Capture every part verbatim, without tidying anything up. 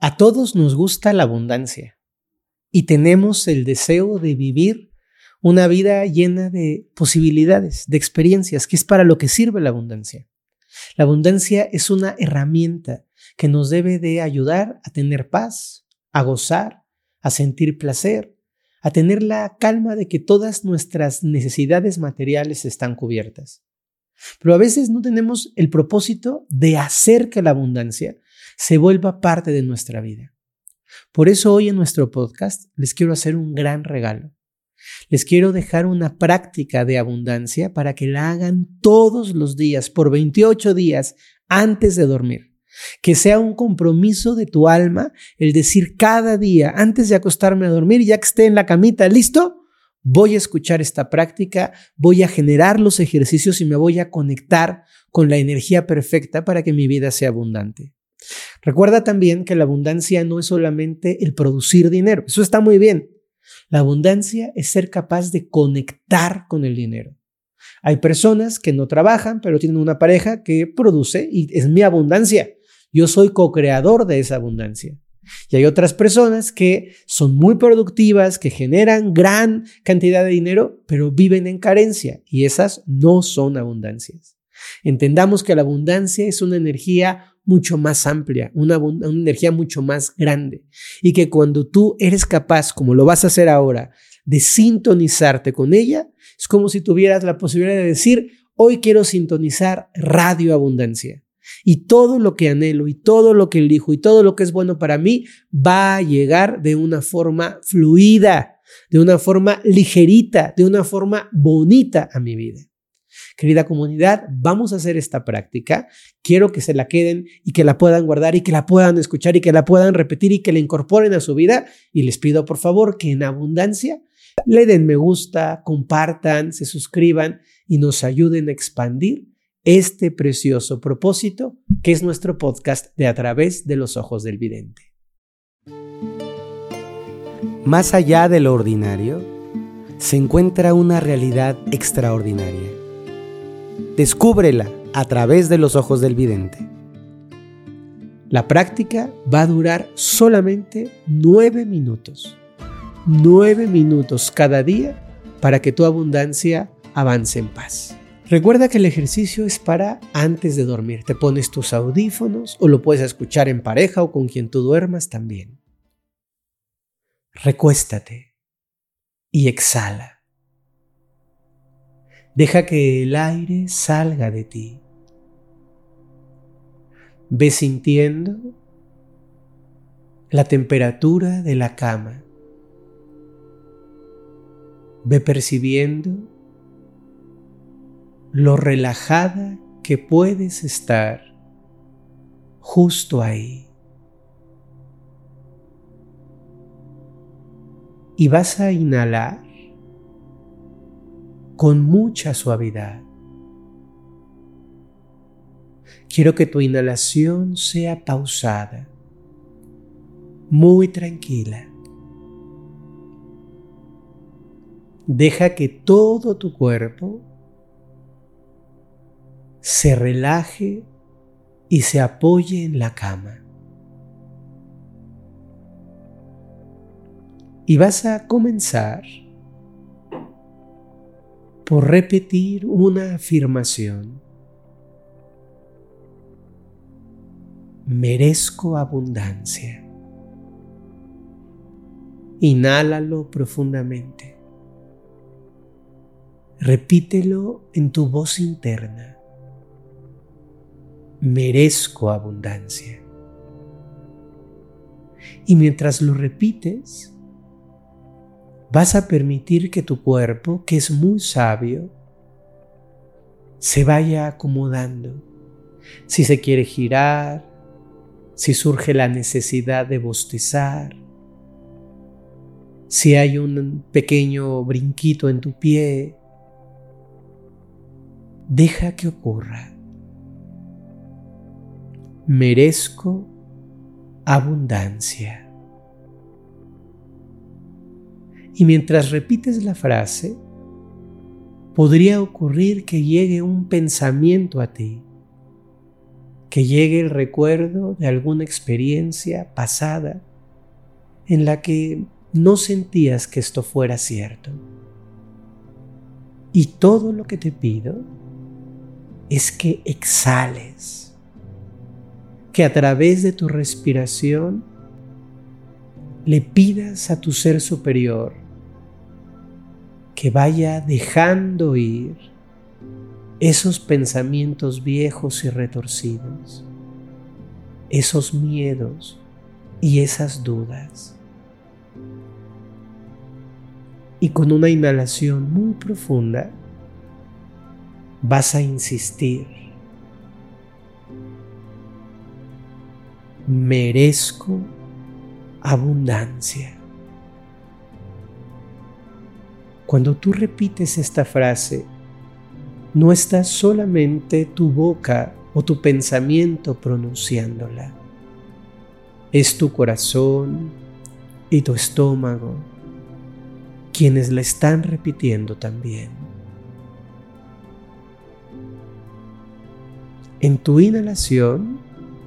A todos nos gusta la abundancia y tenemos el deseo de vivir una vida llena de posibilidades, de experiencias, que es para lo que sirve la abundancia. La abundancia es una herramienta que nos debe de ayudar a tener paz, a gozar, a sentir placer, a tener la calma de que todas nuestras necesidades materiales están cubiertas. Pero a veces no tenemos el propósito de hacer que la abundancia se vuelva parte de nuestra vida. Por eso hoy en nuestro podcast les quiero hacer un gran regalo. Les quiero dejar una práctica de abundancia para que la hagan todos los días, por veintiocho días, antes de dormir. Que sea un compromiso de tu alma el decir cada día, antes de acostarme a dormir, ya que esté en la camita, ¿listo? Voy a escuchar esta práctica, voy a generar los ejercicios y me voy a conectar con la energía perfecta para que mi vida sea abundante. Recuerda también que la abundancia no es solamente el producir dinero, eso está muy bien. La abundancia es ser capaz de conectar con el dinero. Hay personas que no trabajan, pero tienen una pareja que produce y es mi abundancia. Yo soy co-creador de esa abundancia. Y hay otras personas que son muy productivas, que generan gran cantidad de dinero, pero viven en carencia y esas no son abundancias. Entendamos que la abundancia es una energía mucho más amplia, una, una energía mucho más grande y que cuando tú eres capaz, como lo vas a hacer ahora, de sintonizarte con ella, es como si tuvieras la posibilidad de decir, hoy quiero sintonizar Radio Abundancia y todo lo que anhelo y todo lo que elijo y todo lo que es bueno para mí va a llegar de una forma fluida, de una forma ligerita, de una forma bonita a mi vida. Querida comunidad, vamos a hacer esta práctica. Quiero que se la queden y que la puedan guardar y que la puedan escuchar y que la puedan repetir y que la incorporen a su vida. Y les pido por favor que en abundancia le den me gusta, compartan, se suscriban y nos ayuden a expandir este precioso propósito que es nuestro podcast de A Través de los Ojos del Vidente. Más allá de lo ordinario, se encuentra una realidad extraordinaria. Descúbrela a través de los ojos del vidente. La práctica va a durar solamente nueve minutos. Nueve minutos cada día para que tu abundancia avance en paz. Recuerda que el ejercicio es para antes de dormir. Te pones tus audífonos o lo puedes escuchar en pareja o con quien tú duermas también. Recuéstate y exhala. Deja que el aire salga de ti. Ve sintiendo la temperatura de la cama. Ve percibiendo lo relajada que puedes estar justo ahí. Y vas a inhalar con mucha suavidad. Quiero que tu inhalación sea pausada, muy tranquila. Deja que todo tu cuerpo se relaje y se apoye en la cama. Y vas a comenzar por repetir una afirmación. Merezco abundancia. Inhálalo profundamente. Repítelo en tu voz interna. Merezco abundancia. Y mientras lo repites, vas a permitir que tu cuerpo, que es muy sabio, se vaya acomodando. Si se quiere girar, si surge la necesidad de bostezar, si hay un pequeño brinquito en tu pie, deja que ocurra. Merezco abundancia. Y mientras repites la frase, podría ocurrir que llegue un pensamiento a ti que llegue el recuerdo de alguna experiencia pasada en la que no sentías que esto fuera cierto. Y todo lo que te pido es que exhales, que a través de tu respiración le pidas a tu ser superior que vaya dejando ir esos pensamientos viejos y retorcidos, esos miedos y esas dudas. Y con una inhalación muy profunda vas a insistir: merezco abundancia. Cuando tú repites esta frase, no está solamente tu boca o tu pensamiento pronunciándola. Es tu corazón y tu estómago quienes la están repitiendo también. En tu inhalación,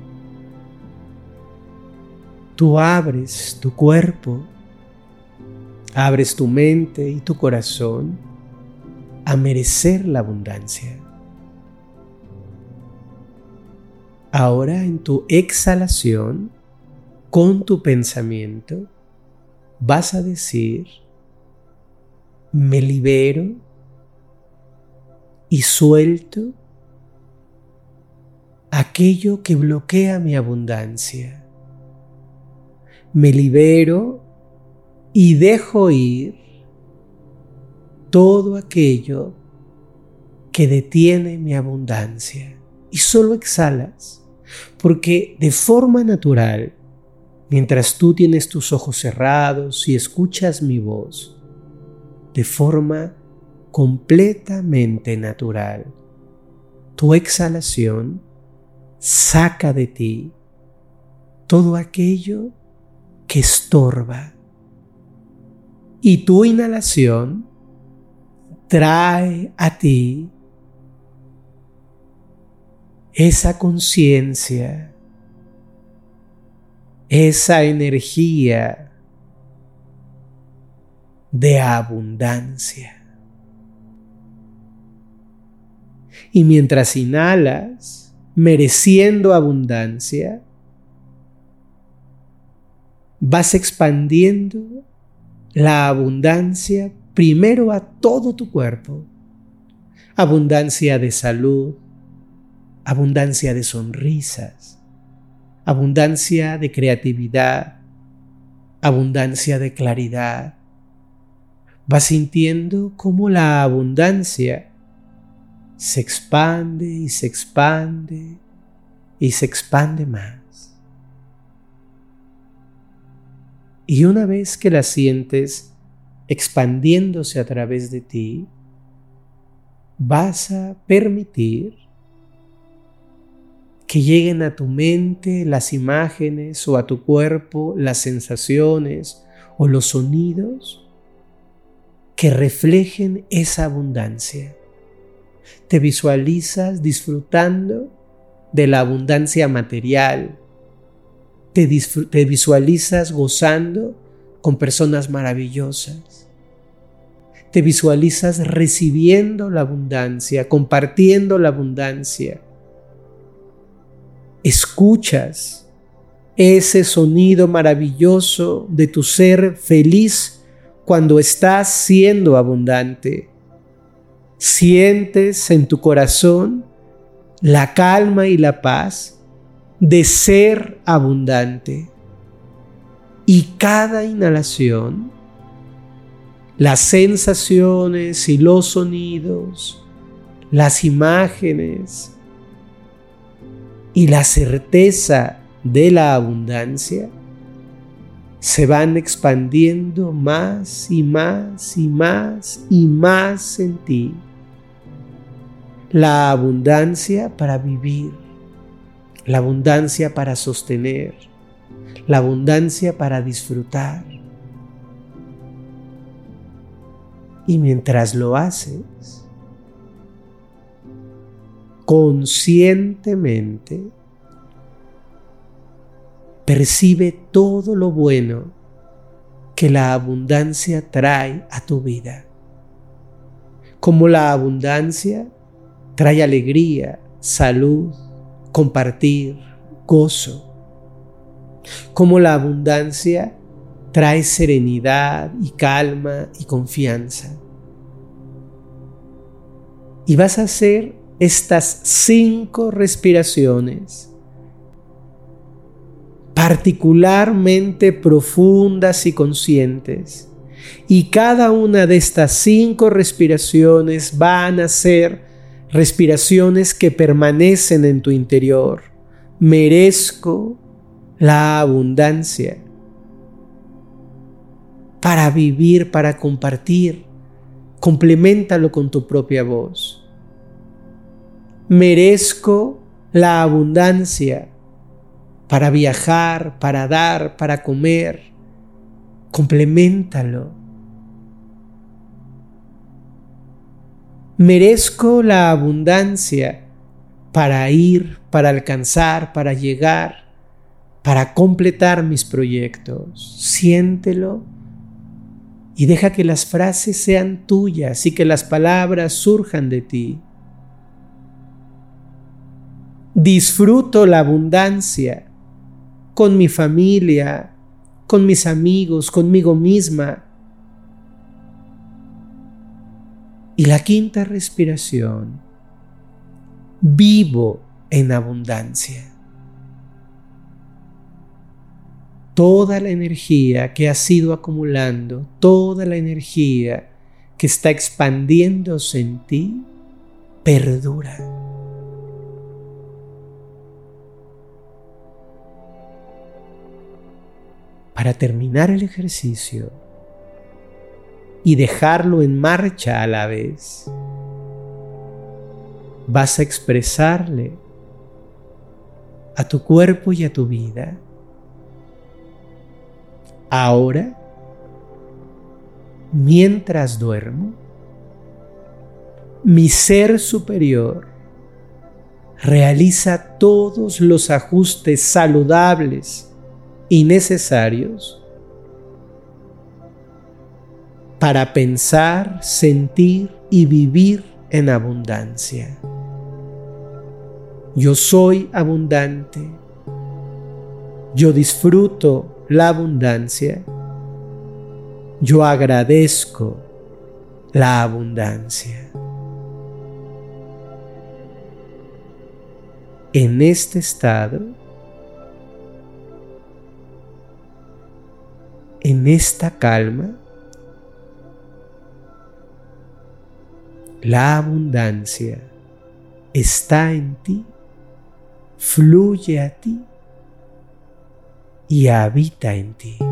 tú abres tu cuerpo, abres tu mente y tu corazón a merecer la abundancia. Ahora en tu exhalación, con tu pensamiento, vas a decir: me libero y suelto aquello que bloquea mi abundancia. Me libero y dejo ir todo aquello que detiene mi abundancia. Y solo exhalas, porque de forma natural, mientras tú tienes tus ojos cerrados y escuchas mi voz, de forma completamente natural, tu exhalación saca de ti todo aquello que estorba, y tu inhalación trae a ti esa conciencia, esa energía de abundancia. Y mientras inhalas, mereciendo abundancia, vas expandiendo la abundancia primero a todo tu cuerpo. Abundancia de salud, abundancia de sonrisas, abundancia de creatividad, abundancia de claridad. Vas sintiendo cómo la abundancia se expande y se expande y se expande más. Y una vez que la sientes expandiéndose a través de ti, vas a permitir que lleguen a tu mente las imágenes o a tu cuerpo las sensaciones o los sonidos que reflejen esa abundancia. Te visualizas disfrutando de la abundancia material. Te, disfr- te visualizas gozando con personas maravillosas. Te visualizas recibiendo la abundancia, compartiendo la abundancia. Escuchas ese sonido maravilloso de tu ser feliz cuando estás siendo abundante. Sientes en tu corazón la calma y la paz de ser abundante. Y cada inhalación, las sensaciones y los sonidos, las imágenes y la certeza de la abundancia se van expandiendo más y más y más y más en ti. La abundancia para vivir, la abundancia para sostener, la abundancia para disfrutar. Y mientras lo haces, conscientemente percibe todo lo bueno que la abundancia trae a tu vida. Como la abundancia trae alegría, salud, compartir, gozo. Como la abundancia trae serenidad y calma y confianza. Y vas a hacer estas cinco respiraciones particularmente profundas y conscientes. Y cada una de estas cinco respiraciones van a ser respiraciones que permanecen en tu interior. Merezco la abundancia para vivir, para compartir. Compleméntalo con tu propia voz. Merezco la abundancia para viajar, para dar, para comer. Compleméntalo. Merezco la abundancia para ir, para alcanzar, para llegar, para completar mis proyectos. Siéntelo y deja que las frases sean tuyas y que las palabras surjan de ti. Disfruto la abundancia con mi familia, con mis amigos, conmigo misma. Y la quinta respiración, vivo en abundancia. Toda la energía que has ido acumulando, toda la energía que está expandiéndose en ti, perdura. Para terminar el ejercicio y dejarlo en marcha a la vez, vas a expresarle a tu cuerpo y a tu vida: ahora, mientras duermo, mi ser superior realiza todos los ajustes saludables y necesarios para pensar, sentir y vivir en abundancia. Yo soy abundante. Yo disfruto la abundancia. Yo agradezco la abundancia. En este estado, en esta calma, la abundancia está en ti, fluye a ti y habita en ti.